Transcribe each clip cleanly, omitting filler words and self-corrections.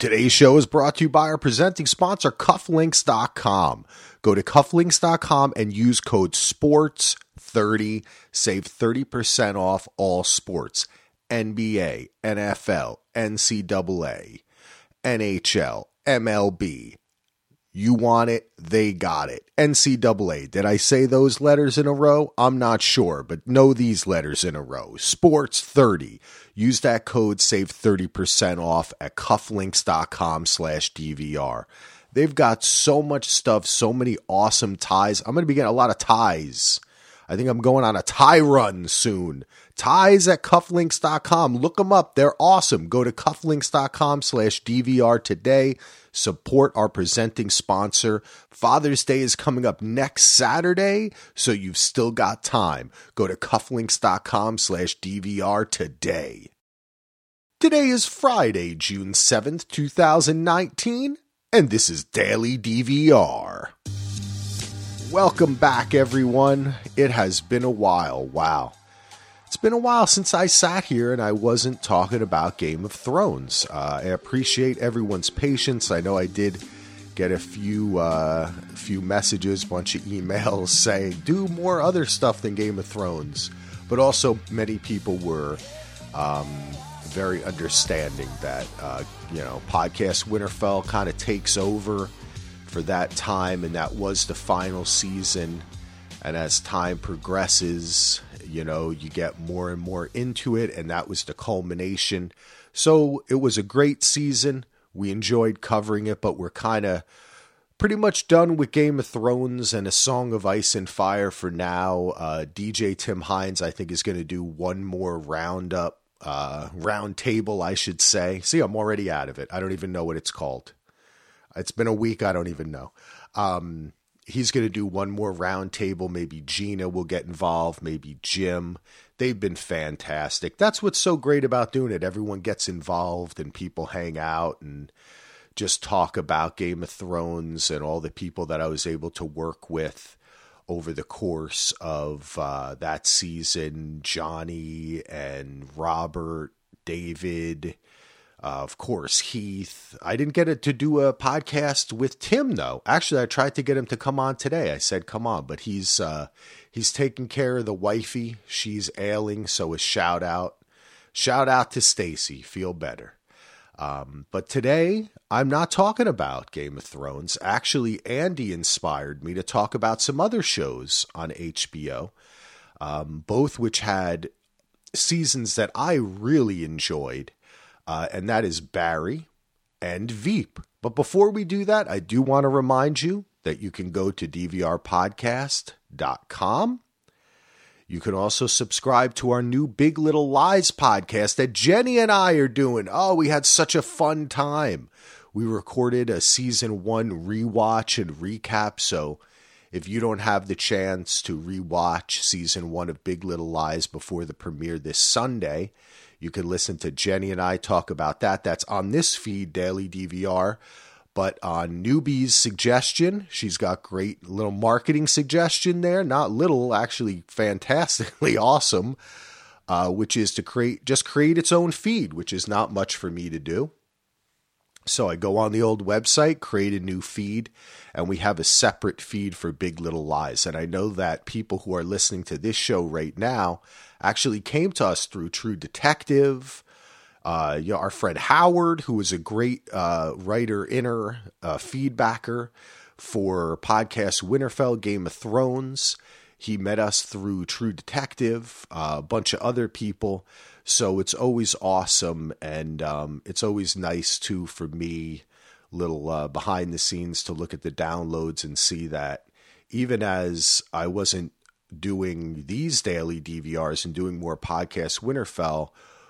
Today's show is brought to you by our presenting sponsor, Cufflinks.com. Go to Cufflinks.com and use code SPORTS30. Save 30% off all sports. NBA, NFL, NCAA, NHL, MLB. You want it, they got it. NCAA. Did I say those letters in a row? I'm not sure, but know these letters in a row. Sports30. Use that code, save 30% off at cufflinks.com/DVR. They've got so much stuff, so many awesome ties. I'm going to be getting a lot of ties. I think I'm going on a tie run soon. Ties at cufflinks.com. Look them up. They're awesome. Go to cufflinks.com/DVR today. Support our presenting sponsor. Father's Day is coming up next Saturday, so you've still got time. Go to cufflinks.com/DVR today. Today is Friday, June 7th, 2019, and this is Daily DVR. Welcome back, everyone. It has been a while. Wow. It's been a while since I sat here and I wasn't talking about Game of Thrones. I appreciate everyone's patience. I know I did get a few messages, a bunch of emails saying, do more other stuff than Game of Thrones. But also many people were very understanding that, Podcast Winterfell kind of takes over for that time, and that was the final season. And as time progresses, you get more and more into it, and that was the culmination. So it was a great season. We enjoyed covering it, but we're kind of pretty much done with Game of Thrones and A Song of Ice and Fire for now. DJ Tim Hines, I think, is going to do one more round table, I should say. See, I'm already out of it. I don't even know what it's called. It's been a week. I don't even know. He's going to do one more round table. Maybe Gina will get involved. Maybe Jim. They've been fantastic. That's what's so great about doing it. Everyone gets involved and people hang out and just talk about Game of Thrones and all the people that I was able to work with over the course of that season. Johnny and Robert, David, of course, Heath. I didn't get to do a podcast with Tim, though. Actually, I tried to get him to come on today. I said, come on, but he's taking care of the wifey. She's ailing, so a shout out to Stacy. Feel better. But today, I'm not talking about Game of Thrones. Actually, Andy inspired me to talk about some other shows on HBO, both which had seasons that I really enjoyed. And that is Barry and Veep. But before we do that, I do want to remind you that you can go to dvrpodcast.com. You can also subscribe to our new Big Little Lies podcast that Jenny and I are doing. Oh, we had such a fun time. We recorded a season 1 rewatch and recap. So if you don't have the chance to rewatch season 1 of Big Little Lies before the premiere this Sunday, you can listen to Jenny and I talk about that. That's on this feed, Daily DVR. But on Newbie's suggestion, she's got great little marketing suggestion there. Not little, actually fantastically awesome, which is to create its own feed, which is not much for me to do. So I go on the old website, create a new feed, and we have a separate feed for Big Little Lies. And I know that people who are listening to this show right now actually came to us through True Detective. Our friend Howard, who was a great writer, feedbacker for podcast Winterfell, Game of Thrones. He met us through True Detective, a bunch of other people. So it's always awesome, and it's always nice, too, for me, little behind the scenes, to look at the downloads and see that even as I wasn't doing these daily DVRs and doing more podcasts Winterfell,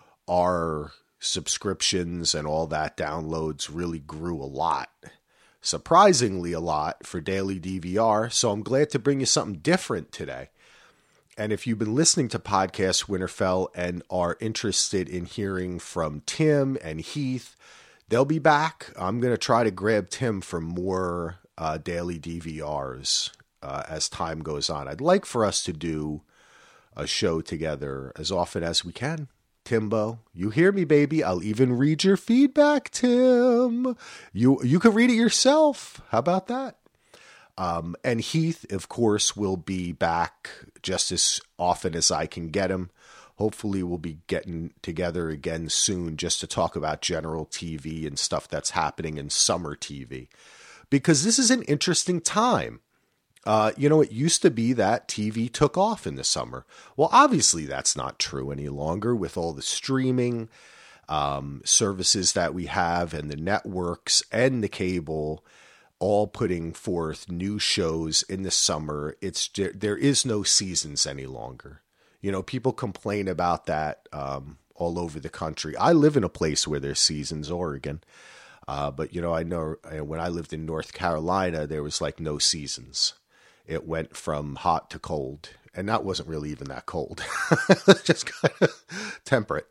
our subscriptions and all that downloads really grew a lot. Surprisingly a lot for daily DVR. So I'm glad to bring you something different today. And if you've been listening to Podcast Winterfell and are interested in hearing from Tim and Heath, they'll be back. I'm going to try to grab Tim for more daily DVRs as time goes on. I'd like for us to do a show together as often as we can. Timbo. You hear me, baby. I'll even read your feedback, Tim. You can read it yourself. How about that? And Heath, of course, will be back just as often as I can get him. Hopefully we'll be getting together again soon just to talk about general TV and stuff that's happening in summer TV. Because this is an interesting time. It used to be that TV took off in the summer. Well, obviously that's not true any longer with all the streaming services that we have and the networks and the cable all putting forth new shows in the summer. There is no seasons any longer. People complain about that all over the country. I live in a place where there's seasons, Oregon. But I know when I lived in North Carolina, there was like no seasons. It went from hot to cold, and that wasn't really even that cold. Just kind of temperate.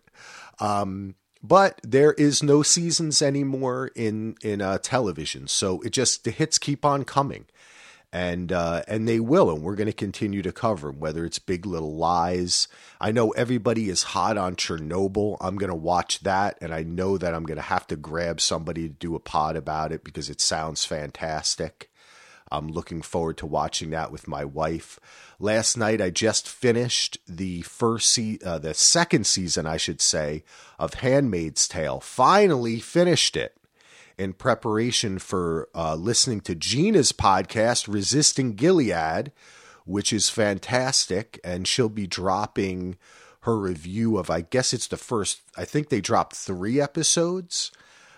But there is no seasons anymore in television. So the hits keep on coming, and they will, and we're going to continue to cover them, whether it's Big Little Lies. I know everybody is hot on Chernobyl. I'm going to watch that, and I know that I'm going to have to grab somebody to do a pod about it because it sounds fantastic. I'm looking forward to watching that with my wife. Last night, I just finished the second season, I should say, of Handmaid's Tale. Finally finished it in preparation for listening to Gina's podcast, Resisting Gilead, which is fantastic. And she'll be dropping her review of, I guess it's the first, I think they dropped 3 episodes.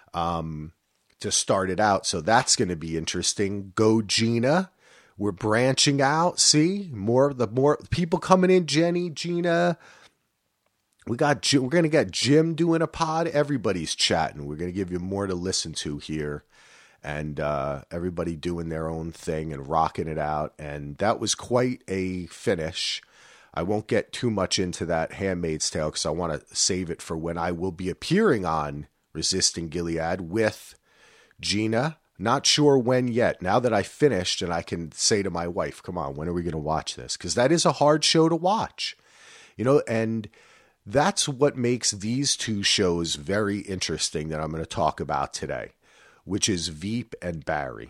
To start it out. So that's going to be interesting. Go Gina. We're branching out. See, more people coming in. Jenny, Gina. We're going to get Jim doing a pod. Everybody's chatting. We're going to give you more to listen to here, and everybody doing their own thing and rocking it out. And that was quite a finish. I won't get too much into that Handmaid's Tale because I want to save it for when I will be appearing on Resisting Gilead with Gina. Not sure when yet. Now that I finished and I can say to my wife, come on, when are we going to watch this? Because that is a hard show to watch, and that's what makes these 2 shows very interesting that I'm going to talk about today, which is Veep and Barry.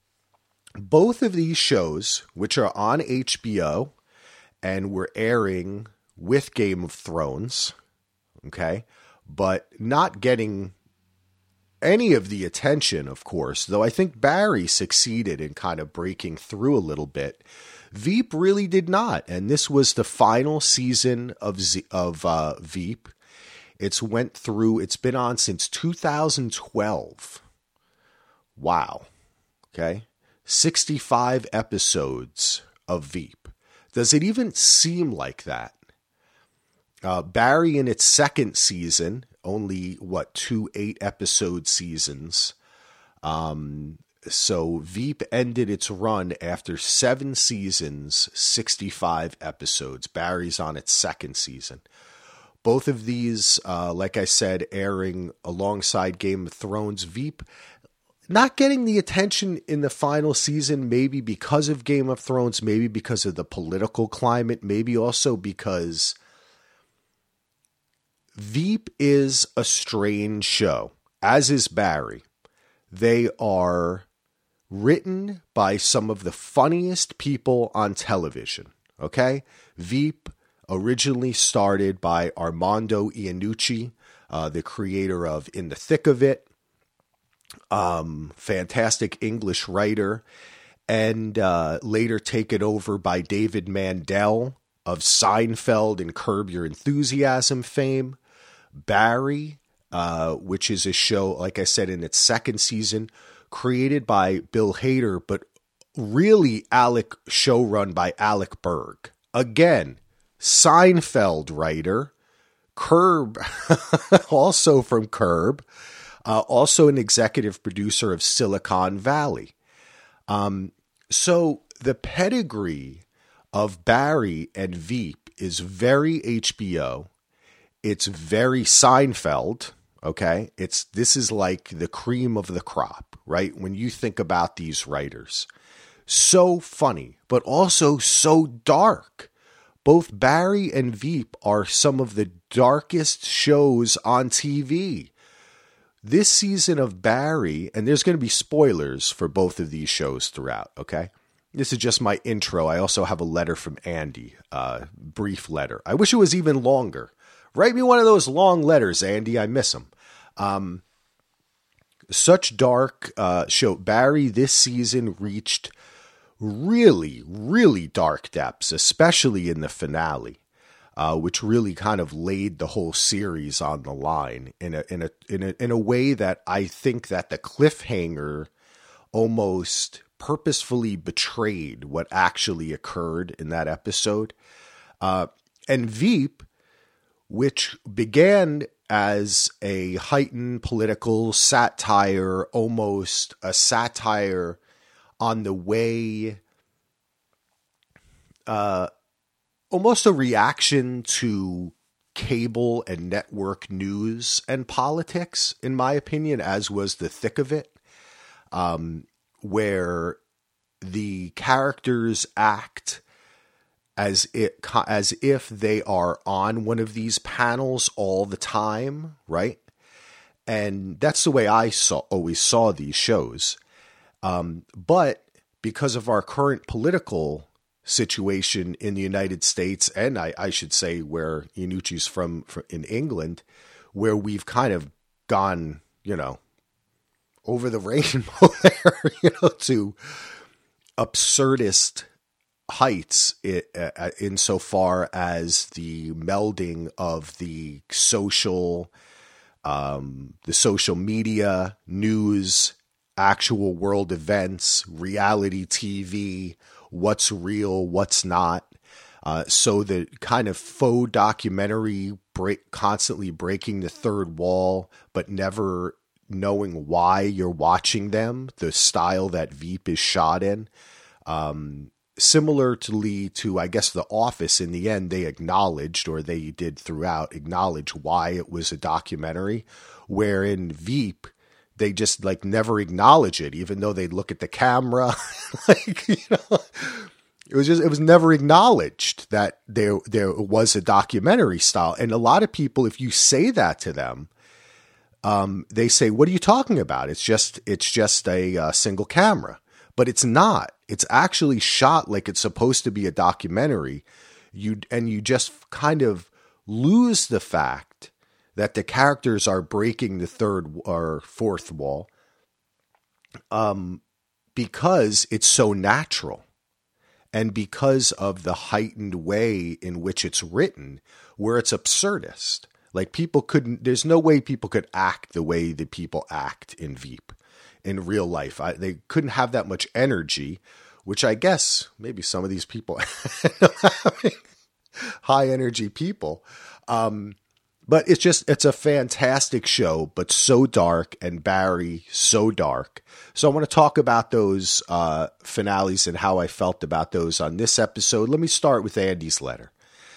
Both of these shows, which are on HBO and were airing with Game of Thrones, okay, but not getting any of the attention, of course, though I think Barry succeeded in kind of breaking through a little bit. Veep really did not, and this was the final season of Veep. It's been on since 2012. Wow. Okay. 65 episodes of Veep. Does it even seem like that? Barry in its second season, only 2 8-episode seasons. So Veep ended its run after 7 seasons, 65 episodes. Barry's on its second season. Both of these, like I said, airing alongside Game of Thrones. Veep not getting the attention in the final season, maybe because of Game of Thrones, maybe because of the political climate, maybe also because Veep is a strange show, as is Barry. They are written by some of the funniest people on television, okay? Veep originally started by Armando Iannucci, the creator of In the Thick of It, fantastic English writer, and later taken over by David Mandel of Seinfeld and Curb Your Enthusiasm fame. Barry, which is a show, like I said, in its second season, created by Bill Hader, but really showrun by Alec Berg. Again, Seinfeld writer, Curb, also from Curb, also an executive producer of Silicon Valley. So the pedigree of Barry and Veep is very HBO. It's very Seinfeld, okay? This is like the cream of the crop, right? When you think about these writers. So funny, but also so dark. both Barry and Veep are some of the darkest shows on TV. This season of Barry, and there's going to be spoilers for both of these shows throughout, okay? This is just my intro. I also have a letter from Andy, brief letter. I wish it was even longer. Write me one of those long letters, Andy. I miss them. Such dark show. Barry this season reached really, really dark depths, especially in the finale, which really kind of laid the whole series on the line in a way that I think that the cliffhanger almost purposefully betrayed what actually occurred in that episode. And Veep, which began as a heightened political satire, almost a satire on the way, almost a reaction to cable and network news and politics, in my opinion, as was The Thick of It, where the characters act as if they are on one of these panels all the time, right? And that's the way I always saw these shows. But because of our current political situation in the United States, and I should say where Iannucci's from in England, where we've kind of gone, over the rainbow there, to absurdist heights insofar as the melding of the social media, news, actual world events, reality TV, what's real, what's not. So the kind of faux documentary constantly breaking the third wall, but never knowing why you're watching them, the style that Veep is shot in. Similarly to, I guess, The Office, in the end, they acknowledged, or they did throughout, acknowledge why it was a documentary, where in Veep, they just never acknowledge it, even though they look at the camera. It was never acknowledged that there was a documentary style. And a lot of people, if you say that to them, they say, "What are you talking about? It's just a single camera." But it's not. It's actually shot like it's supposed to be a documentary. You just kind of lose the fact that the characters are breaking the third or fourth wall, because it's so natural, and because of the heightened way in which it's written, where it's absurdist. There's no way people could act the way that people act in Veep in real life. They couldn't have that much energy, which I guess maybe some of these people having high energy people. But it's a fantastic show, but so dark, and Barry so dark. So I want to talk about those finales and how I felt about those on this episode. Let me start with Andy's letter.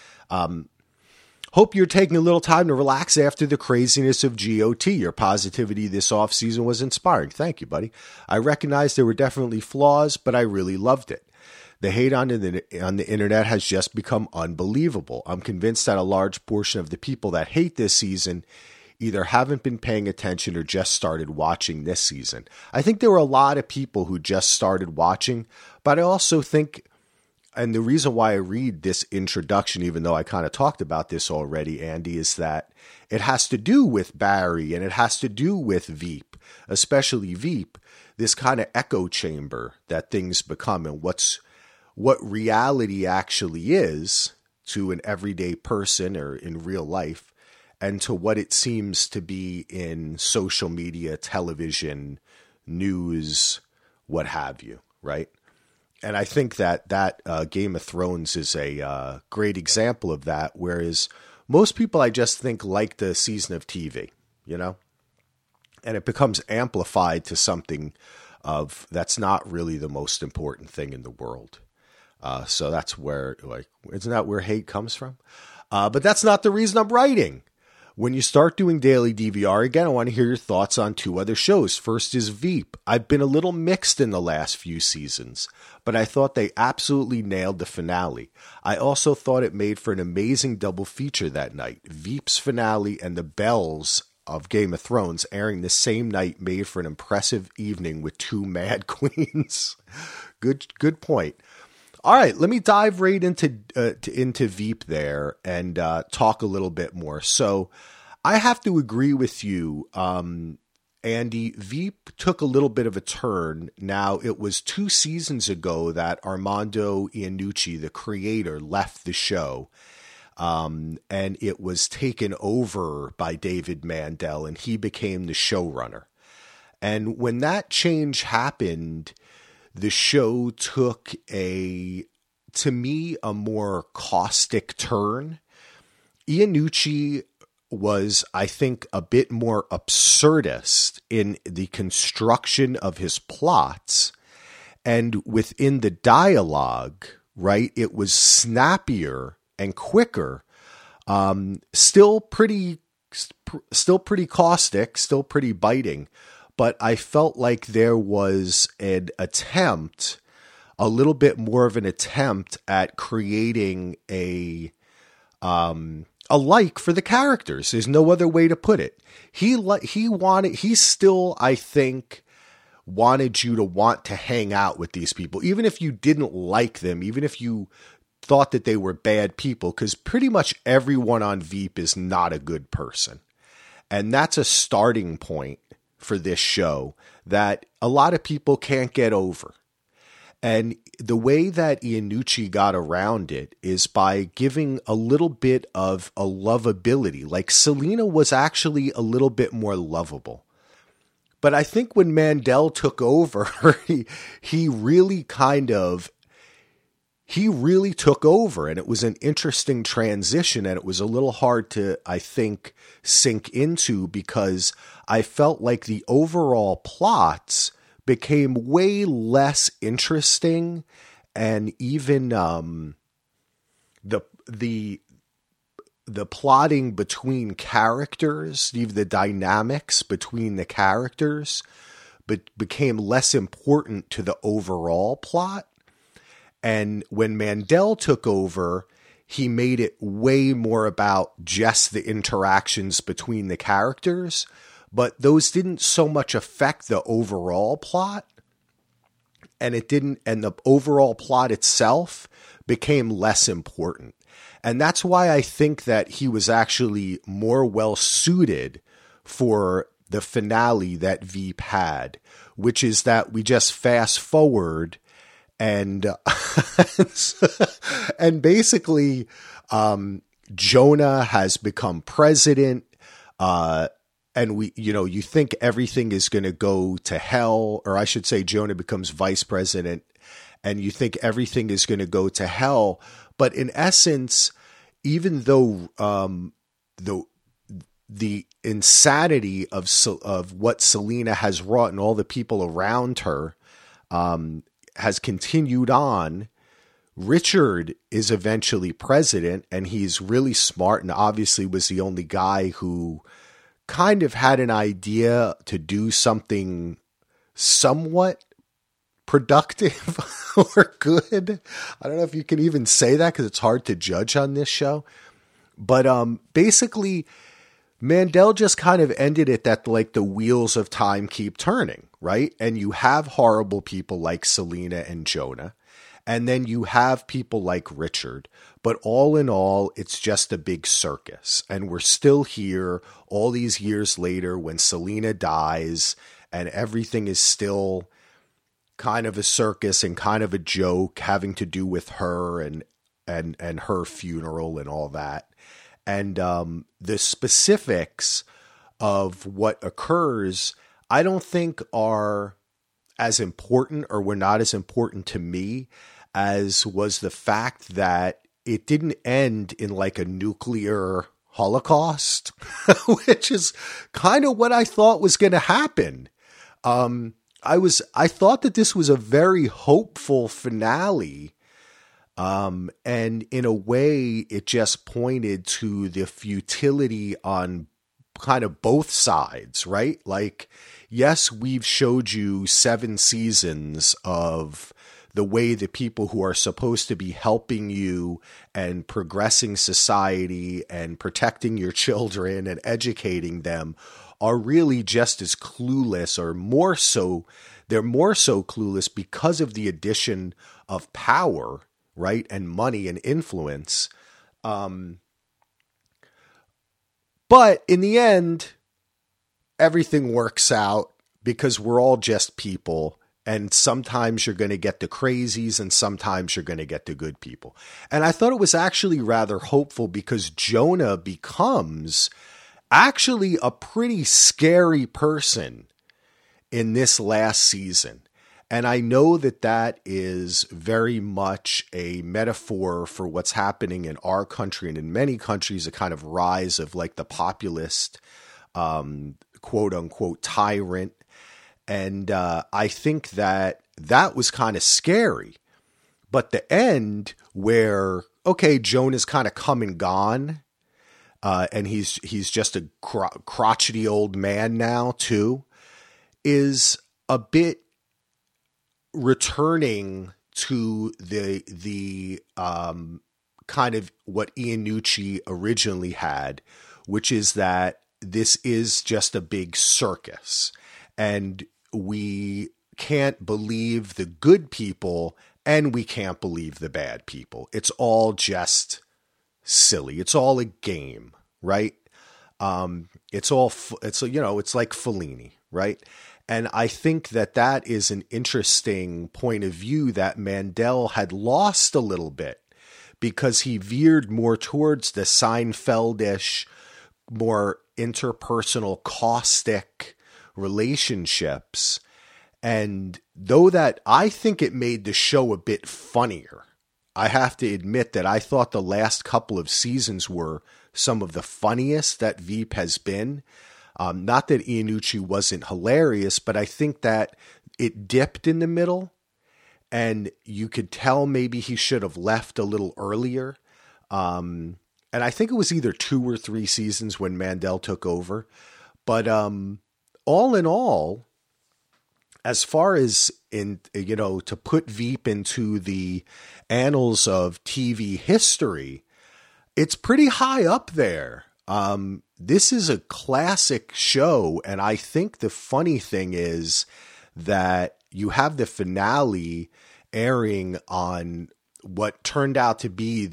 Hope you're taking a little time to relax after the craziness of GOT. Your positivity this offseason was inspiring. Thank you, buddy. I recognize there were definitely flaws, but I really loved it. The hate on the internet has just become unbelievable. I'm convinced that a large portion of the people that hate this season either haven't been paying attention or just started watching this season. I think there were a lot of people who just started watching, but I also think, and the reason why I read this introduction, even though I kind of talked about this already, Andy, is that it has to do with Barry and it has to do with Veep, especially Veep, this kind of echo chamber that things become, and what reality actually is to an everyday person or in real life, and to what it seems to be in social media, television, news, what have you, right? And I think that Game of Thrones is a great example of that, whereas most people, I just think, like the season of TV, and it becomes amplified to something that's not really the most important thing in the world. So that's where, isn't that where hate comes from? But that's not the reason I'm writing. When you start doing daily DVR again, I want to hear your thoughts on two other shows. First is Veep. I've been a little mixed in the last few seasons, but I thought they absolutely nailed the finale. I also thought it made for an amazing double feature that night. Veep's finale and the bells of Game of Thrones airing the same night made for an impressive evening with two mad queens. Good point. All right, let me dive right into Veep there and talk a little bit more. So I have to agree with you, Andy. Veep took a little bit of a turn. Now, it was 2 seasons ago that Armando Iannucci, the creator, left the show, and it was taken over by David Mandel, and he became the showrunner. And when that change happened, the show took to me, a more caustic turn. Iannucci was, I think, a bit more absurdist in the construction of his plots. And within the dialogue, right, it was snappier and quicker. Still pretty caustic, still pretty biting. But I felt like there was an attempt, a little bit more of an attempt at creating a like for the characters. There's no other way to put it. He still, I think, wanted you to want to hang out with these people, even if you didn't like them, even if you thought that they were bad people, because pretty much everyone on Veep is not a good person. And that's a starting point for this show that a lot of people can't get over. And the way that Iannucci got around it is by giving a little bit of a lovability. Like Selena was actually a little bit more lovable. But I think when Mandel took over, he really took over, and it was an interesting transition, and it was a little hard to, I think, sink into, because I felt like the overall plots became way less interesting, and even the plotting between characters, even the dynamics between the characters, became less important to the overall plot. And when Mandel took over, he made it way more about just the interactions between the characters, but those didn't so much affect the overall plot, and the overall plot itself became less important. And that's why I think that he was actually more well suited for the finale that Veep had, which is that we just fast forward and and basically Jonah has become president, and you think everything is going to go to hell, or I should say Jonah becomes vice president, and you think everything is going to go to hell. But in essence, even though the insanity of what Selena has wrought and all the people around her has continued on, Richard is eventually president, and he's really smart, and obviously was the only guy who kind of had an idea to do something somewhat productive or good. I don't know if you can even say that, because it's hard to judge on this show. But basically, Mandel just kind of ended it that like the wheels of time keep turning, right? And you have horrible people like Selena and Jonah, and then you have people like Richard. But all in all, it's just a big circus. And we're still here all these years later when Selena dies, and everything is still kind of a circus and kind of a joke having to do with her and her funeral and all that. And the specifics of what occurs, I don't think are as important, or were not as important to me, as was the fact that it didn't end in like a nuclear holocaust, which is kind of what I thought was going to happen. I thought that this was a very hopeful finale, And in a way, it just pointed to the futility on kind of both sides, right? Like, yes, we've showed you 7 seasons of the way the people who are supposed to be helping you and progressing society and protecting your children and educating them are really just as clueless, or more so. They're more so clueless because of the addition of power, right? And money and influence. But in the end, everything works out because we're all just people. And sometimes you're going to get the crazies and sometimes you're going to get the good people. And I thought it was actually rather hopeful because Jonah becomes actually a pretty scary person in this last season. And I know that that is very much a metaphor for what's happening in our country and in many countries, a kind of rise of like the populist, quote unquote, tyrant. And I think that that was kind of scary. But the end where, okay, Jonah's kind of come and gone, and he's just a crotchety old man now too, is a bit returning to the kind of what Iannucci originally had, which is that this is just a big circus. And we can't believe the good people and we can't believe the bad people. It's all just silly. It's all a game, right? It's like Fellini, right? And I think that that is an interesting point of view that Mandel had lost a little bit because he veered more towards the Seinfeldish, more interpersonal, caustic relationships. And though that I think it made the show a bit funnier, I have to admit that I thought the last couple of seasons were some of the funniest that Veep has been. Not that Iannucci wasn't hilarious, but I think that it dipped in the middle and you could tell maybe he should have left a little earlier. And I think it was either 2 or 3 seasons when Mandel took over. But all in all, as far as to put Veep into the annals of TV history, it's pretty high up there. This is a classic show, and I think the funny thing is that you have the finale airing on what turned out to be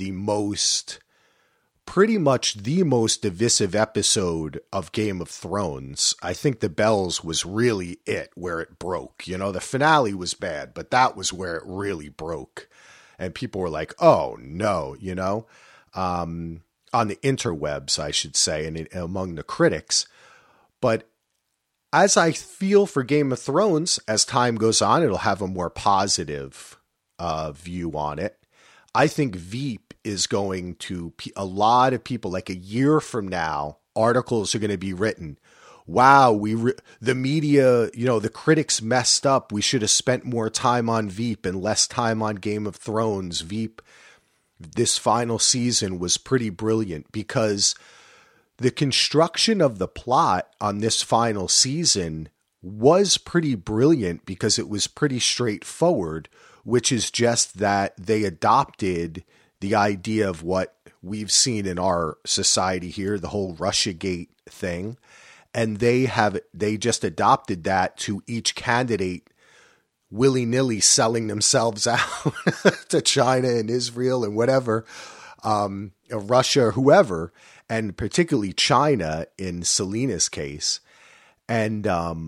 pretty much the most divisive episode of Game of Thrones. I think The Bells was really where it broke. The finale was bad, but that was where it really broke. And people were like, oh no, on the interwebs, I should say, and among the critics. But as I feel for Game of Thrones, as time goes on, it'll have a more positive view on it. I think Veep is going to, a lot of people, like a year from now, articles are going to be written. Wow, the media, the critics messed up. We should have spent more time on Veep and less time on Game of Thrones. Veep, this final season was pretty brilliant because the construction of the plot on this final season was pretty brilliant because it was pretty straightforward, which is just that they adopted the idea of what we've seen in our society here, the whole Russiagate thing. And they just adopted that to each candidate willy-nilly selling themselves out to China and Israel and whatever, Russia or whoever, and particularly China in Selena's case. And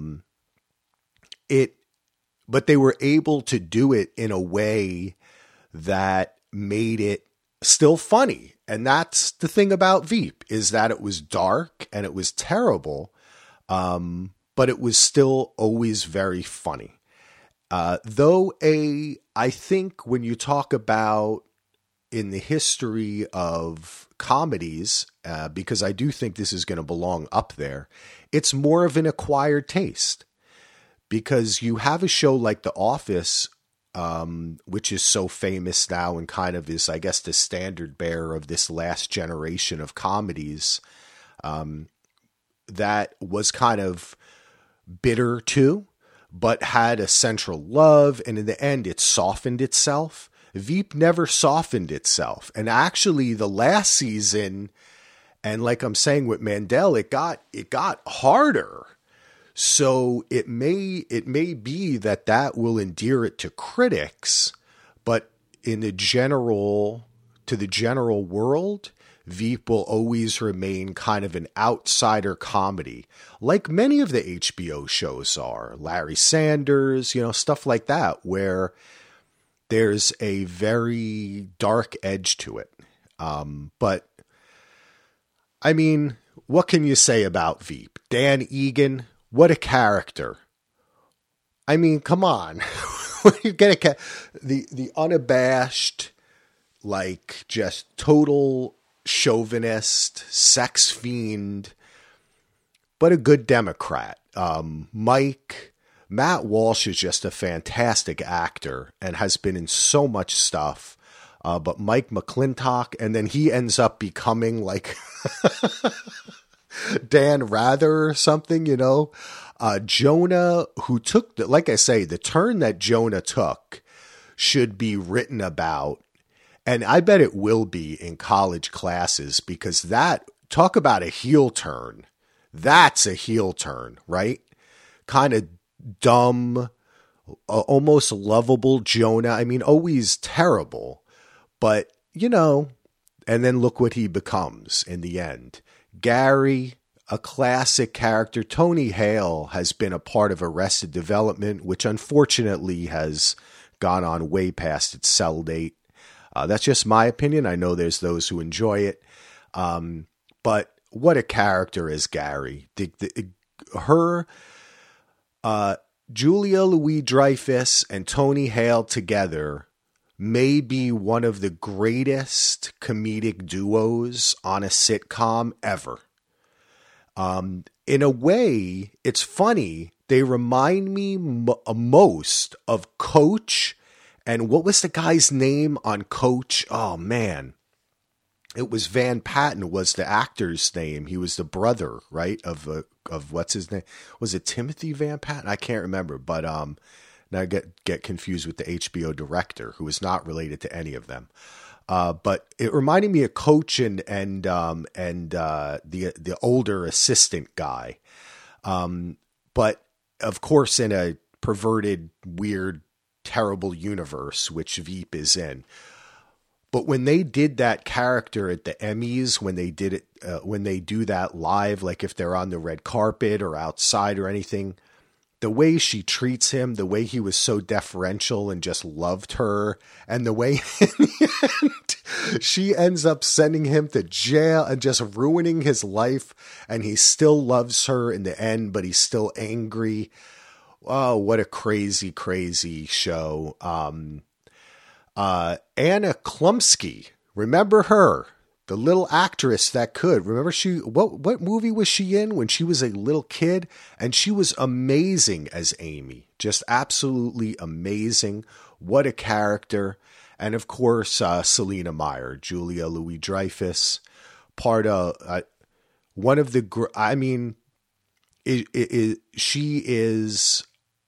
but they were able to do it in a way that made it still funny. And that's the thing about Veep, is that it was dark and it was terrible, but it was still always very funny. I think when you talk about in the history of comedies, because I do think this is going to belong up there, it's more of an acquired taste. Because you have a show like The Office, which is so famous now and kind of is, I guess, the standard bearer of this last generation of comedies, that was kind of bitter too, but had a central love, and in the end it softened itself. Veep never softened itself. And actually the last season, and like I'm saying with Mandel, it got harder. So it may be that will endear it to critics, but to the general world, Veep will always remain kind of an outsider comedy, like many of the HBO shows are. Larry Sanders, stuff like that, where there's a very dark edge to it. But I mean, what can you say about Veep? Dan Egan, what a character. I mean, come on. You get the unabashed, like, just total chauvinist, sex fiend, but a good Democrat. Matt Walsh is just a fantastic actor and has been in so much stuff. But Mike McClintock, and then he ends up becoming like Dan Rather or something, Jonah, who took, like I say, the turn that Jonah took should be written about. And I bet it will be in college classes, because talk about a heel turn. That's a heel turn, right? Kind of dumb, almost lovable Jonah. I mean, always terrible, but and then look what he becomes in the end. Gary, a classic character. Tony Hale has been a part of Arrested Development, which unfortunately has gone on way past its sell date. That's just my opinion. I know there's those who enjoy it. But what a character is Gary. Julia Louis-Dreyfus and Tony Hale together may be one of the greatest comedic duos on a sitcom ever. In a way, it's funny. They remind me most of Coach. And what was the guy's name on Coach? Oh, man. It was Van Patten was the actor's name. He was the brother, right, of what's his name? Was it Timothy Van Patten? I can't remember. But now I get confused with the HBO director, who is not related to any of them. But it reminded me of Coach and the older assistant guy. But, of course, in a perverted, weird, terrible universe, which Veep is in. But when they did that character at the Emmys, when they did it, when they do that live, like if they're on the red carpet or outside or anything, the way she treats him, the way he was so deferential and just loved her, and the way in the end, she ends up sending him to jail and just ruining his life, and he still loves her in the end, but he's still angry. Oh, what a crazy, crazy show. Anna Chlumsky, remember her? The little actress that could. Remember what movie was she in when she was a little kid? And she was amazing as Amy. Just absolutely amazing. What a character. And of course, Selena Meyer, Julia Louis-Dreyfus, part of one of the, I mean, she is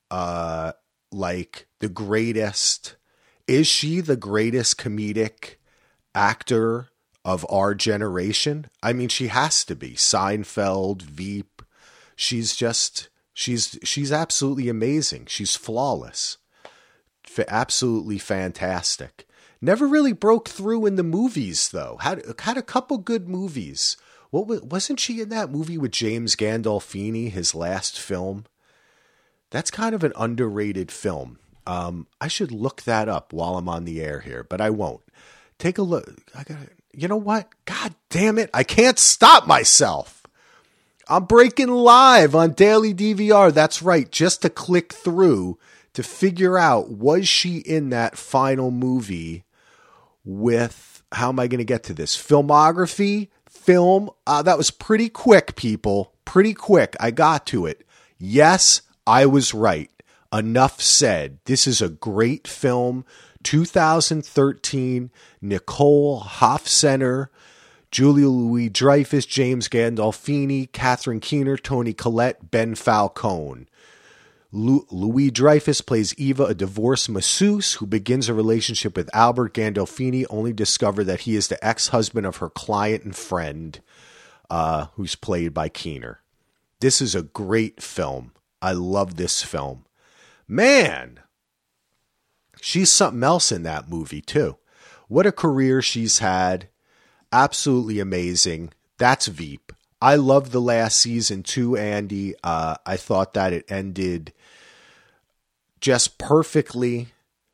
like the greatest. Is she the greatest comedic actor of our generation? I mean, she has to be. Seinfeld, Veep. She's absolutely amazing. She's flawless. Absolutely fantastic. Never really broke through in the movies, though. Had a couple good movies. Wasn't she in that movie with James Gandolfini, his last film? That's kind of an underrated film. I should look that up while I'm on the air here, but I won't. Take a look. You know what? God damn it. I can't stop myself. I'm breaking live on Daily DVR. That's right. Just to click through to figure out, was she in that final movie with, how am I going to get to this? Filmography, film. That was pretty quick, people. Pretty quick. I got to it. Yes, I was right. enough said. This is a great film. 2013, Nicole Hoff-Center, Julia Louis-Dreyfus, James Gandolfini, Catherine Keener, Toni Collette, Ben Falcone. Louis-Dreyfus plays Eva, a divorced masseuse who begins a relationship with Albert Gandolfini, only to discover that he is the ex-husband of her client and friend, who's played by Keener. This is a great film. I love this film. Man, she's something else in that movie, too. What a career she's had. Absolutely amazing. That's Veep. I loved the last season, too, Andy. I thought that it ended just perfectly.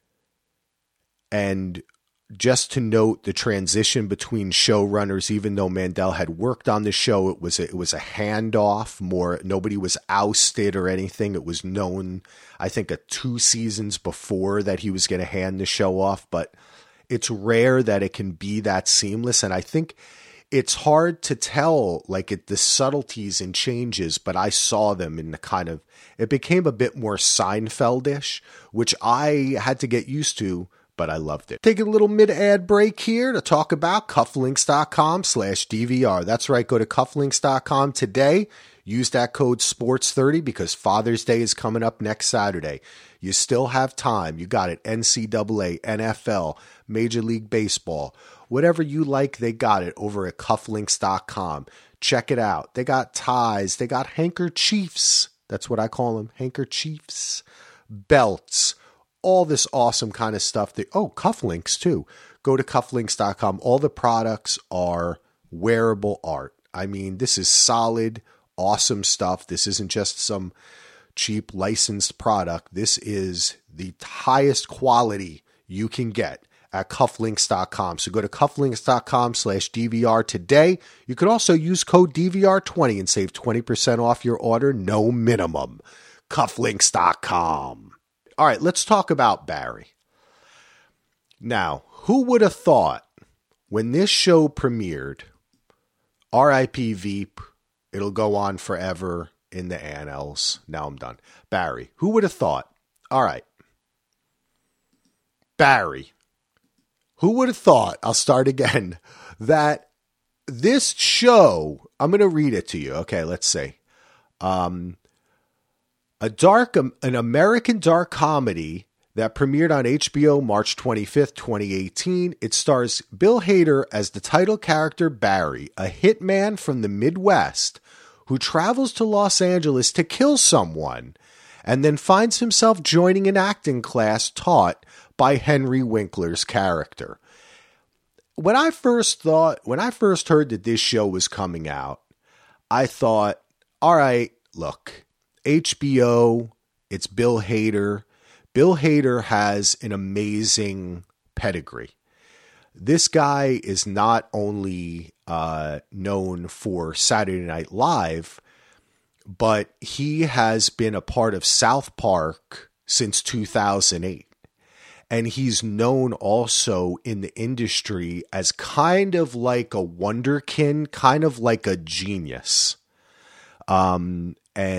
And just to note the transition between showrunners, even though Mandel had worked on the show, it was a handoff. More, nobody was ousted or anything. It was known, I think, 2 seasons before that he was going to hand the show off. But it's rare that it can be that seamless, and I think it's hard to tell, like, the subtleties and changes. But I saw them in the kind of, it became a bit more Seinfeld-ish, which I had to get used to. But I loved it. Taking a little mid-ad break here to talk about cufflinks.com/DVR. That's right. Go to cufflinks.com today. Use that code SPORTS30 because Father's Day is coming up next Saturday. You still have time. You got it. NCAA, NFL, Major League Baseball. Whatever you like, they got it over at cufflinks.com. Check it out. They got ties. They got handkerchiefs. That's what I call them. Handkerchiefs. Belts. All this awesome kind of stuff. Cufflinks too. Go to cufflinks.com. All the products are wearable art. I mean, this is solid, awesome stuff. This isn't just some cheap licensed product. This is the highest quality you can get at cufflinks.com. So go to cufflinks.com/DVR today. You can also use code DVR20 and save 20% off your order. No minimum. Cufflinks.com. All right, let's talk about Barry. Now, who would have thought when this show premiered, R.I.P. Veep, it'll go on forever in the annals. Now I'm done. Barry, who would have thought? All right. Barry, who would have thought, I'll start again, that this show, I'm going to read it to you. Okay, let's see. An American dark comedy that premiered on HBO March 25th, 2018. It stars Bill Hader as the title character Barry, a hitman from the Midwest who travels to Los Angeles to kill someone and then finds himself joining an acting class taught by Henry Winkler's character. When I first heard that this show was coming out, I thought, all right, look, HBO, it's Bill Hader. Bill Hader has an amazing pedigree. This guy is not only known for Saturday Night Live, but he has been a part of South Park since 2008. And he's known also in the industry as kind of like a wonderkin, kind of like a genius. And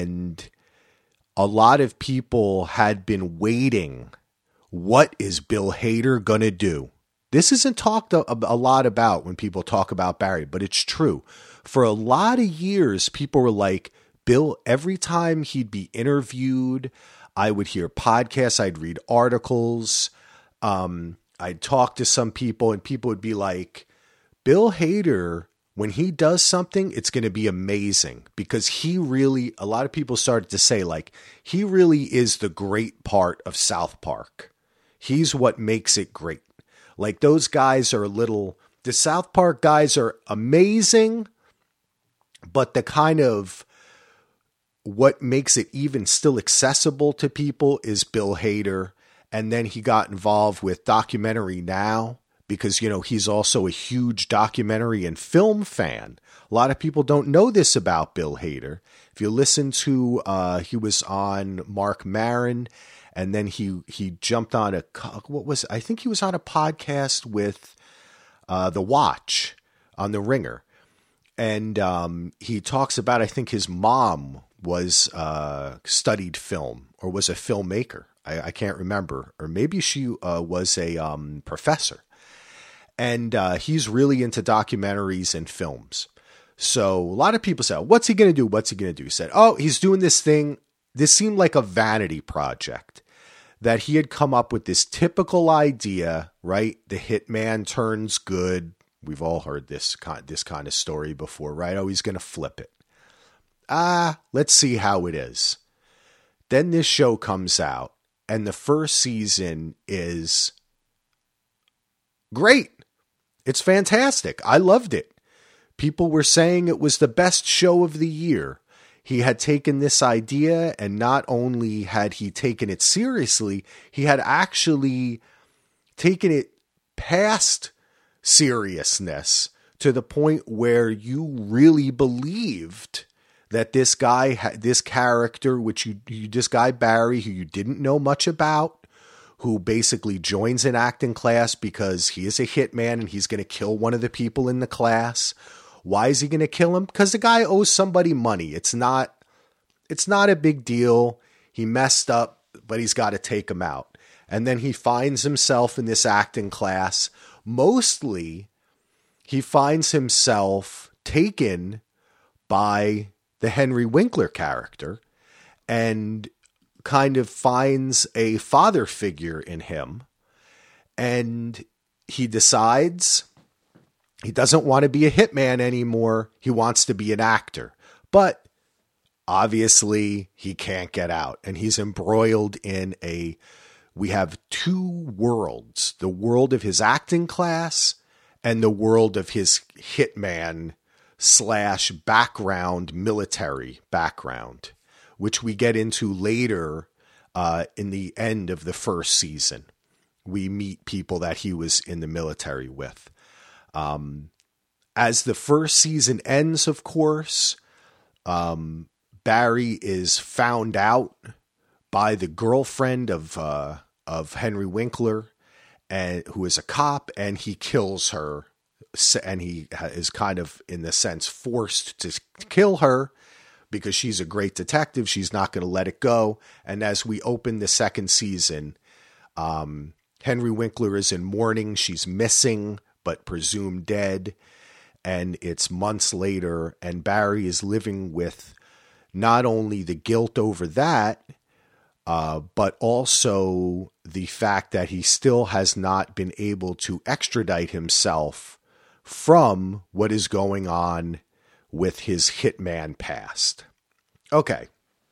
a lot of people had been waiting. What is Bill Hader going to do? This isn't talked a lot about when people talk about Barry, but it's true. For a lot of years, people were like, Bill, every time he'd be interviewed, I would hear podcasts, I'd read articles, I'd talk to some people, and people would be like, Bill Hader, when he does something, it's going to be amazing because a lot of people started to say, like, he really is the great part of South Park. He's what makes it great. Like, those guys are the South Park guys are amazing, but the kind of what makes it even still accessible to people is Bill Hader. And then he got involved with Documentary Now, because, he's also a huge documentary and film fan. A lot of people don't know this about Bill Hader. If you listen to, he was on Mark Maron, and then he jumped on I think he was on a podcast with The Watch on The Ringer. And he talks about, I think his mom studied film or was a filmmaker. I can't remember. Or maybe she was a professor. And he's really into documentaries and films. So a lot of people said, what's he going to do? What's he going to do? He said, oh, he's doing this thing. This seemed like a vanity project that he had come up with this typical idea, right? The hitman turns good. We've all heard this kind of story before, right? Oh, he's going to flip it. Let's see how it is. Then this show comes out and the first season is great. It's fantastic. I loved it. People were saying it was the best show of the year. He had taken this idea, and not only had he taken it seriously, he had actually taken it past seriousness to the point where you really believed that this guy, this character, this guy Barry, who you didn't know much about, who basically joins an acting class because he is a hitman and he's going to kill one of the people in the class. Why is he going to kill him? Because the guy owes somebody money. It's not a big deal. He messed up, but he's got to take him out. And then he finds himself in this acting class. Mostly, he finds himself taken by the Henry Winkler character and kind of finds a father figure in him. And he decides he doesn't want to be a hitman anymore. He wants to be an actor. But obviously he can't get out. And he's embroiled in we have two worlds. The world of his acting class and the world of his hitman / background, military background, which we get into later in the end of the first season. We meet people that he was in the military with. As the first season ends, of course, Barry is found out by the girlfriend of Henry Winkler, and who is a cop, and he kills her. And he is kind of, in the sense, forced to kill her because she's a great detective. She's not going to let it go. And as we open the second season, Henry Winkler is in mourning. She's missing, but presumed dead. And it's months later, and Barry is living with not only the guilt over that, but also the fact that he still has not been able to extradite himself from what is going on with his hitman past. Okay.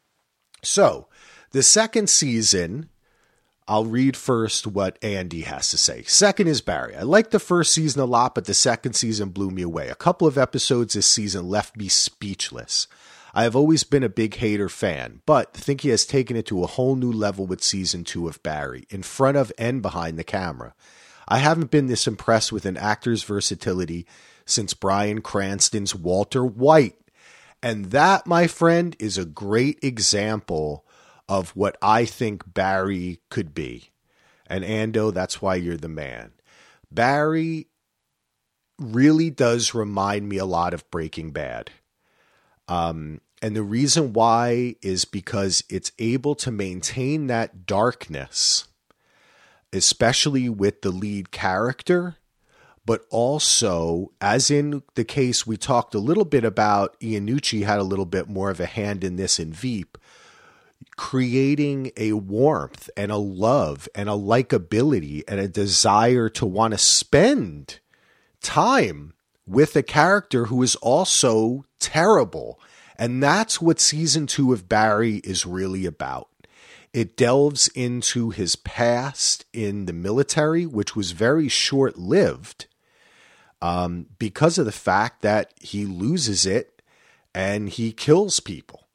So the second season, I'll read first what Andy has to say. Second is Barry. I liked the first season a lot, but the second season blew me away. A couple of episodes this season left me speechless. I have always been a big Hader fan, but think he has taken it to a whole new level with season 2 of Barry, in front of and behind the camera. I haven't been this impressed with an actor's versatility since Bryan Cranston's Walter White. And that, my friend, is a great example of what I think Barry could be. And Ando, that's why you're the man. Barry really does remind me a lot of Breaking Bad. And the reason why is because it's able to maintain that darkness, especially with the lead character, but also, as in the case we talked a little bit about, Iannucci had a little bit more of a hand in this in Veep, creating a warmth and a love and a likability and a desire to want to spend time with a character who is also terrible. And that's what season 2 of Barry is really about. It delves into his past in the military, which was very short-lived because of the fact that he loses it and he kills people.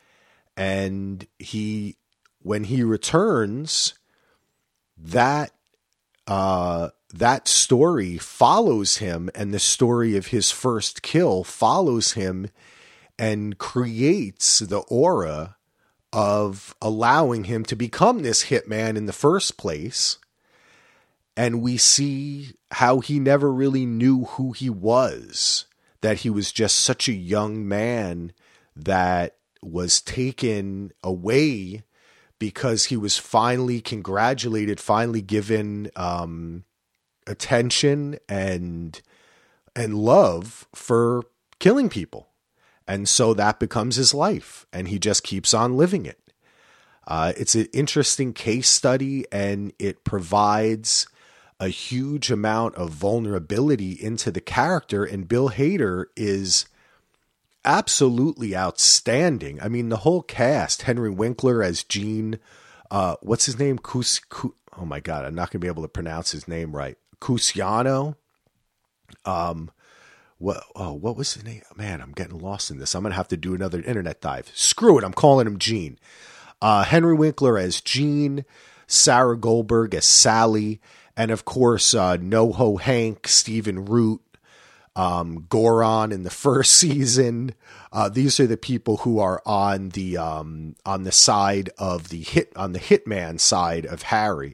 And when he returns, that story follows him, and the story of his first kill follows him and creates the aura of allowing him to become this hitman in the first place. And we see how he never really knew who he was, that he was just such a young man that was taken away because he was finally congratulated, finally given attention and love for killing people. And so that becomes his life, and he just keeps on living it. It's an interesting case study, and it provides a huge amount of vulnerability into the character, and Bill Hader is absolutely outstanding. I mean, the whole cast, Henry Winkler as Gene, what's his name? Oh my God, I'm not going to be able to pronounce his name right. Cusiano. What was his name? Man, I'm getting lost in this. I'm going to have to do another internet dive. Screw it. I'm calling him Gene. Henry Winkler as Gene, Sarah Goldberg as Sally, and of course, NoHo Hank, Stephen Root, Goron in the first season. These are the people who are on the side of the hitman side of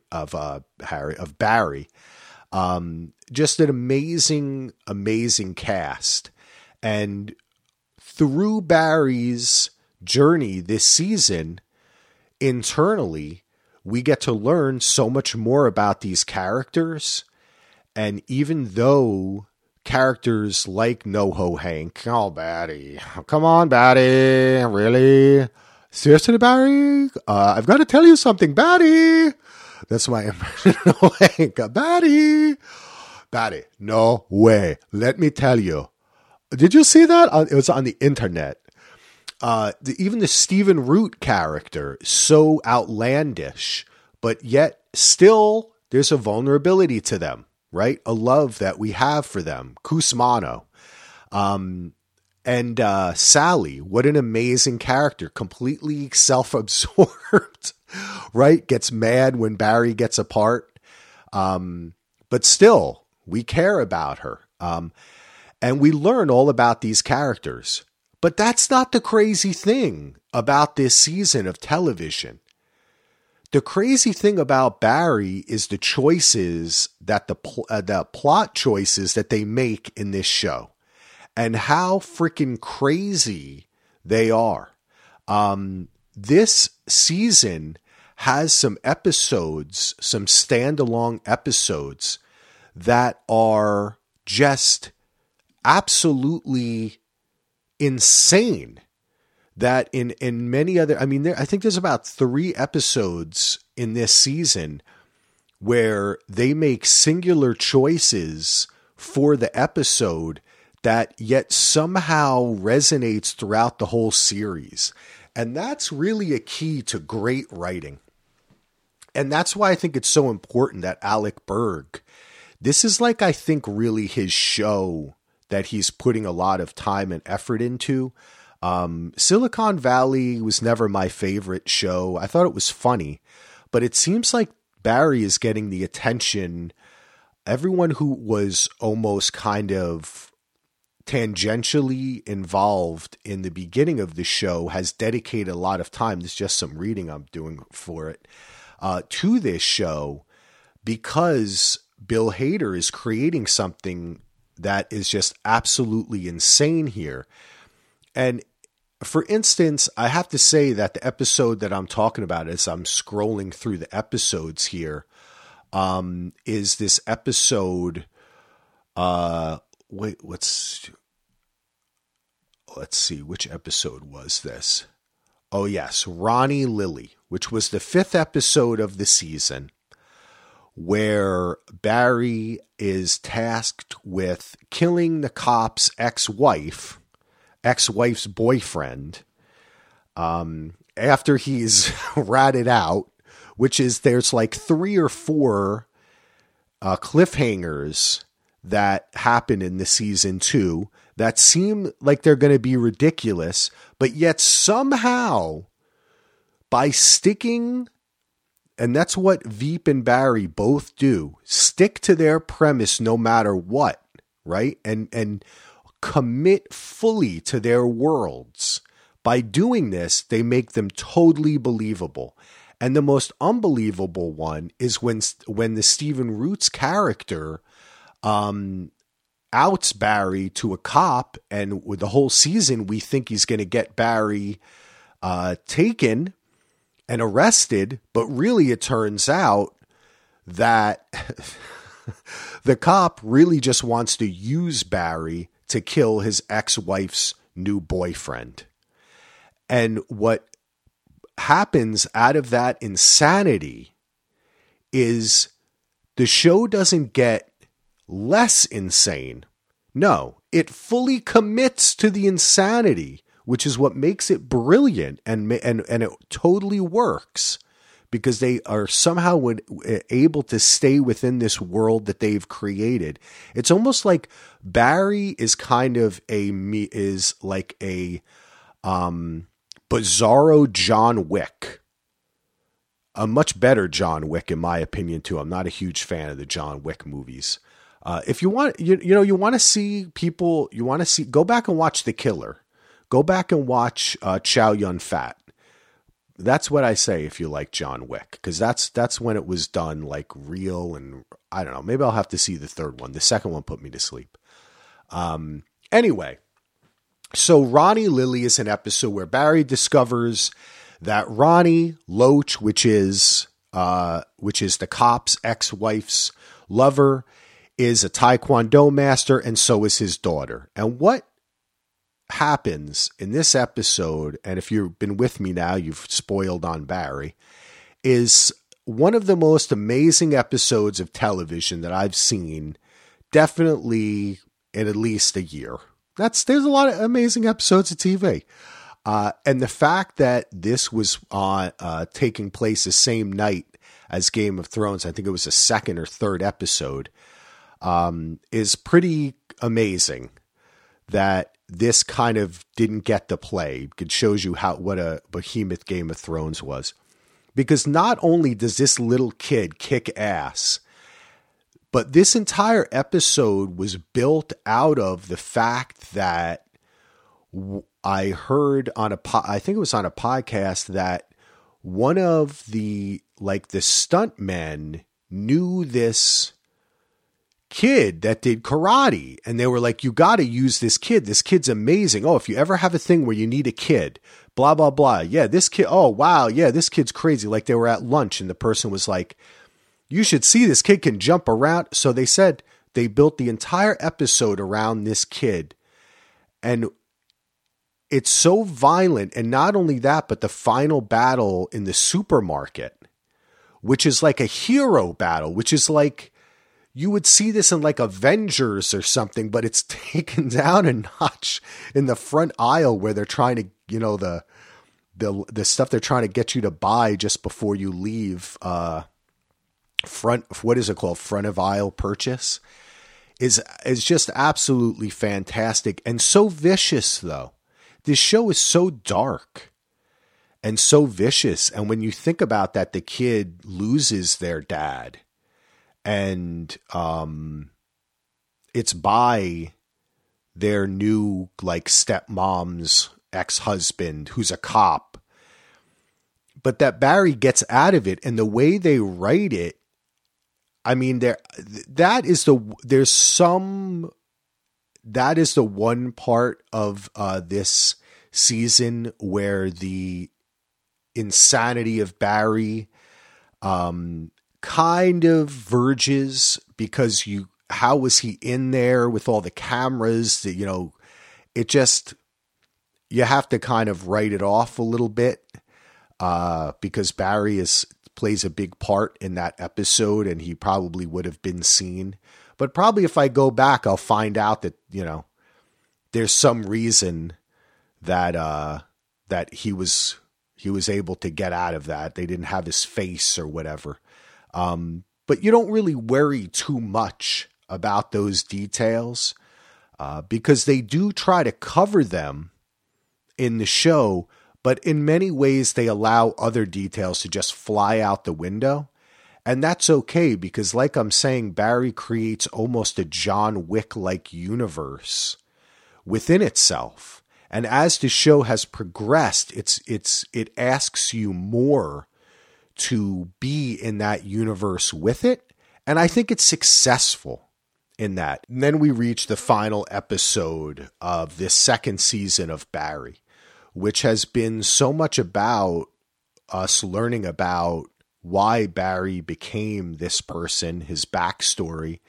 Barry. Just an amazing, amazing cast. And through Barry's journey this season, internally, we get to learn so much more about these characters. And even though characters like NoHo Hank, oh, Barry, come on, Barry, really? Seriously, Barry? I've got to tell you something, Barry. That's my impression of NoHo Hank. Barry, no way. Let me tell you. Did you see that? It was on the internet. Even the Stephen Root character, so outlandish, but yet still there's a vulnerability to them, right? A love that we have for them. Cusmano. And Sally, what an amazing character. Completely self-absorbed, right? Gets mad when Barry gets apart. But still, we care about her. And we learn all about these characters. But that's not the crazy thing about this season of television. The crazy thing about Barry is the choices that the plot choices that they make in this show, and how freaking crazy they are. This season has some episodes, some standalone episodes that are just absolutely insane. That in many other, I mean, I think there's about 3 episodes in this season where they make singular choices for the episode that yet somehow resonates throughout the whole series. And that's really a key to great writing. And that's why I think it's so important that Alec Berg, this is like, I think, really his show that he's putting a lot of time and effort into. Silicon Valley was never my favorite show. I thought it was funny, but it seems like Barry is getting the attention. Everyone who was almost kind of tangentially involved in the beginning of the show has dedicated a lot of time. There's just some reading I'm doing for it, to this show, because Bill Hader is creating something that is just absolutely insane here. And for instance, I have to say that the episode that I'm talking about as I'm scrolling through the episodes here, is this episode. Let's see, which episode was this? Oh yes, Ronnie Lily, which was the 5th episode of the season, where Barry is tasked with killing the cop's ex-wife's boyfriend, after he's ratted out, which is, there's like 3 or 4 cliffhangers that happen in the season 2 that seem like they're going to be ridiculous, but yet somehow by sticking, and that's what Veep and Barry both do, stick to their premise no matter what, right? And commit fully to their worlds. By doing this, they make them totally believable. And the most unbelievable one is when the Stephen Root's character outs Barry to a cop, and with the whole season we think he's going to get Barry taken and arrested, but really it turns out that the cop really just wants to use Barry to kill his ex-wife's new boyfriend. And what happens out of that insanity is the show doesn't get less insane. No, it fully commits to the insanity, which is what makes it brilliant, and it totally works because they are somehow able to stay within this world that they've created. It's almost like Barry is kind of like a bizarro John Wick. A much better John Wick, in my opinion, too. I'm not a huge fan of the John Wick movies. If you want, you want to see people, go back and watch The Killer. Go back and watch Chow Yun Fat. That's what I say if you like John Wick, because that's when it was done like real, and I don't know. Maybe I'll have to see the third one. The second one put me to sleep. Anyway, so Ronnie Lily is an episode where Barry discovers that Ronnie Loach, which is the cop's ex-wife's lover, is a Taekwondo master, and so is his daughter. And what happens in this episode, and if you've been with me now, you've spoiled on Barry, is one of the most amazing episodes of television that I've seen, definitely in at least a year. There's a lot of amazing episodes of TV. And the fact that this was taking place the same night as Game of Thrones, I think it was the second or third episode, is pretty amazing that this kind of didn't get to play. It shows you what a behemoth Game of Thrones was. Because not only does this little kid kick ass, but this entire episode was built out of the fact that I heard I think it was on a podcast that one of the stuntmen knew this kid that did karate, and they were like, you got to use this kid. This kid's amazing. Oh, if you ever have a thing where you need a kid, blah, blah, blah. Yeah, this kid. Oh, wow. Yeah, this kid's crazy. Like they were at lunch and the person was like, you should see this kid can jump around. So they said they built the entire episode around this kid, and it's so violent. And not only that, but the final battle in the supermarket, which is like a hero battle, which is like, you would see this in like Avengers or something, but it's taken down a notch in the front aisle where they're trying to, the stuff they're trying to get you to buy just before you leave, front of aisle purchase is just absolutely fantastic and so vicious though. This show is so dark and so vicious. And when you think about that, the kid loses their dad. And it's by their new stepmom's ex-husband, who's a cop. But that Barry gets out of it, and the way they write it, I mean, that is the one part of this season where the insanity of Barry kind of verges, because how was he in there with all the cameras that, it just, you have to kind of write it off a little bit, because Barry plays a big part in that episode and he probably would have been seen, but probably if I go back, I'll find out that, there's some reason that, that he was able to get out of that. They didn't have his face or whatever. But you don't really worry too much about those details, because they do try to cover them in the show, but in many ways they allow other details to just fly out the window. And that's okay, because like I'm saying, Barry creates almost a John Wick-like universe within itself. And as the show has progressed, it asks you more to be in that universe with it. And I think it's successful in that. And then we reach the final episode of this second season of Barry, which has been so much about us learning about why Barry became this person, his backstory.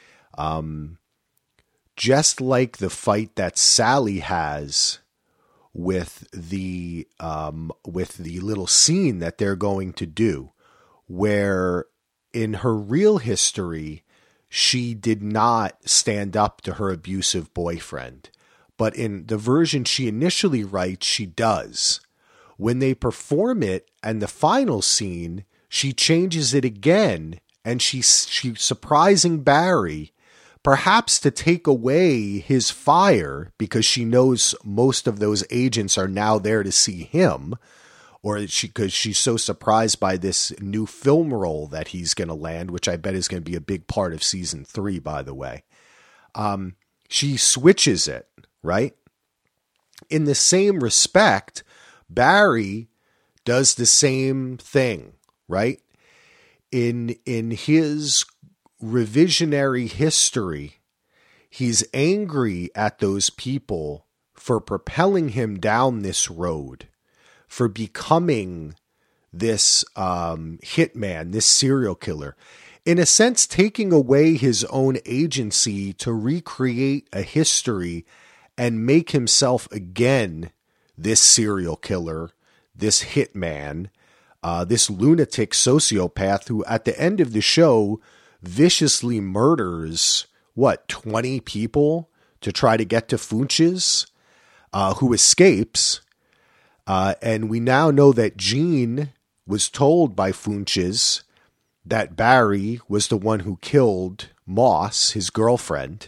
Just like the fight that Sally has with the little scene that they're going to do, where in her real history, she did not stand up to her abusive boyfriend. But in the version she initially writes, she does. When they perform it and the final scene, she changes it again, and she's surprising Barry, perhaps to take away his fire, because she knows most of those agents are now there to see him, or because she's so surprised by this new film role that he's going to land, which I bet is going to be a big part of season 3, by the way. She switches it, right? In the same respect, Barry does the same thing, right? In his revisionary history, he's angry at those people for propelling him down this road, for becoming this hitman, this serial killer. In a sense, taking away his own agency to recreate a history and make himself again this serial killer, this hitman, this lunatic sociopath who at the end of the show viciously murders, 20 people to try to get to Funches, who escapes. And we now know that Jean was told by Funches that Barry was the one who killed Moss, his girlfriend.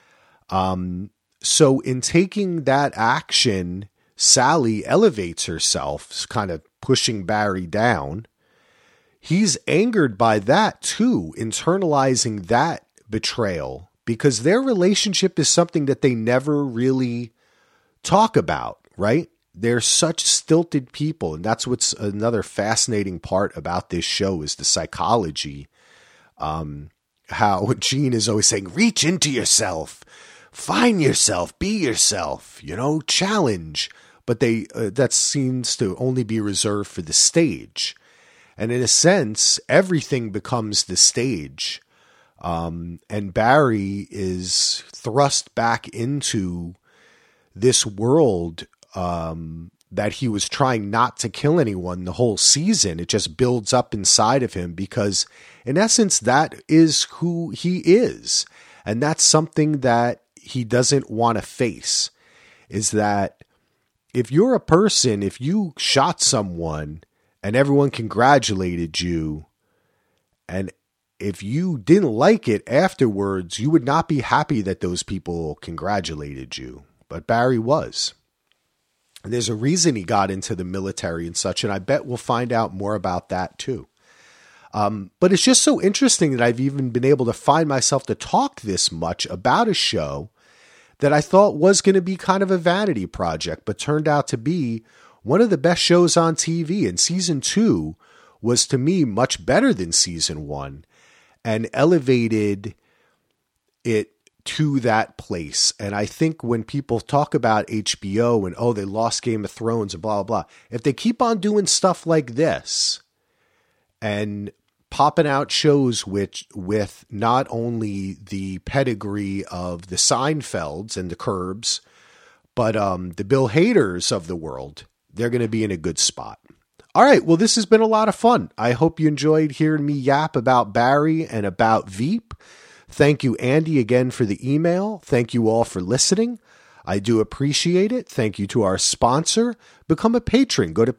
So in taking that action, Sally elevates herself, kind of pushing Barry down. He's angered by that too, internalizing that betrayal, because their relationship is something that they never really talk about, right? They're such stilted people, and that's what's another fascinating part about this show is the psychology. How Jean is always saying, reach into yourself, find yourself, be yourself, challenge. But that seems to only be reserved for the stage. And in a sense, everything becomes the stage. And Barry is thrust back into this world that he was trying not to kill anyone the whole season. It just builds up inside of him because, in essence, that is who he is. And that's something that he doesn't want to face, is that if you're a person, if you shot someone and everyone congratulated you, and if you didn't like it afterwards, you would not be happy that those people congratulated you. But Barry was. And there's a reason he got into the military and such, and I bet we'll find out more about that too. But it's just so interesting that I've even been able to find myself to talk this much about a show that I thought was going to be kind of a vanity project, but turned out to be one of the best shows on TV. And season 2 was, to me, much better than season 1 and elevated it to that place. And I think when people talk about HBO and, they lost Game of Thrones and blah, blah, blah, if they keep on doing stuff like this and popping out shows with not only the pedigree of the Seinfelds and the Curbs, but the Bill Haders of the world, they're going to be in a good spot. All right, well, this has been a lot of fun. I hope you enjoyed hearing me yap about Barry and about Veep. Thank you, Andy, again for the email. Thank you all for listening. I do appreciate it. Thank you to our sponsor. Become a patron. Go to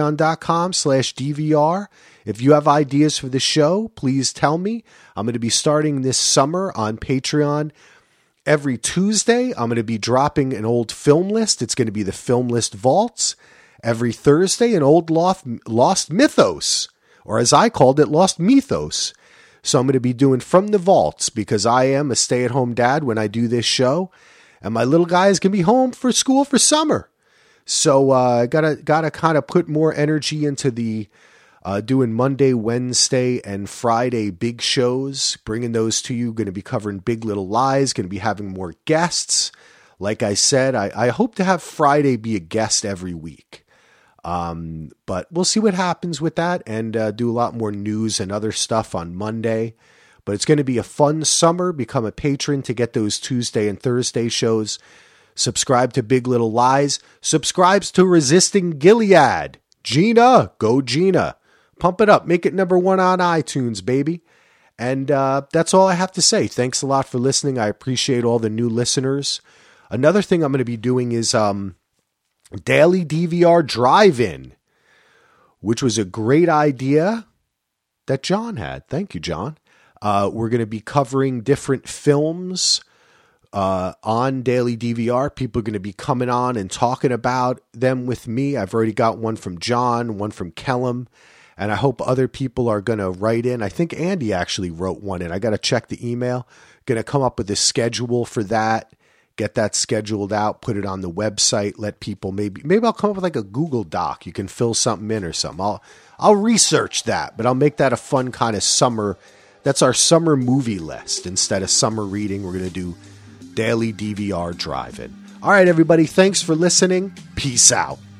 patreon.com/DVR. If you have ideas for the show, please tell me. I'm going to be starting this summer on Patreon every Tuesday. I'm going to be dropping an old film list. It's going to be the Film List Vaults. Every Thursday, an old Lost Mythos, or as I called it, Lost Mythos. So I'm going to be doing From the Vaults because I am a stay-at-home dad when I do this show. And my little guy is going to be home for school for summer. So I gotta kind of put more energy into the doing Monday, Wednesday, and Friday big shows, bringing those to you. Going to be covering Big Little Lies, going to be having more guests, Like I said, I hope to have Friday be a guest every week. But we'll see what happens with that, and do a lot more news and other stuff on Monday. But it's going to be a fun summer. Become a patron to get those Tuesday and Thursday shows. Subscribe to Big Little Lies. Subscribes to Resisting Gilead. Gina, go Gina. Pump it up. Make it number 1 on iTunes, baby. And that's all I have to say. Thanks a lot for listening. I appreciate all the new listeners. Another thing I'm going to be doing is Daily DVR Drive-In, which was a great idea that John had. Thank you, John. We're going to be covering different films on Daily DVR. People are going to be coming on and talking about them with me. I've already got one from John, one from Kellum, and I hope other people are going to write in. I think Andy actually wrote one in. I got to check the email. Going to come up with a schedule for that. Get that scheduled out, put it on the website, let people maybe I'll come up with like a Google Doc. You can fill something in or something. I'll research that, but I'll make that a fun kind of summer. That's our summer movie list. Instead of summer reading, we're going to do Daily DVR Drive-In. All right, everybody. Thanks for listening. Peace out.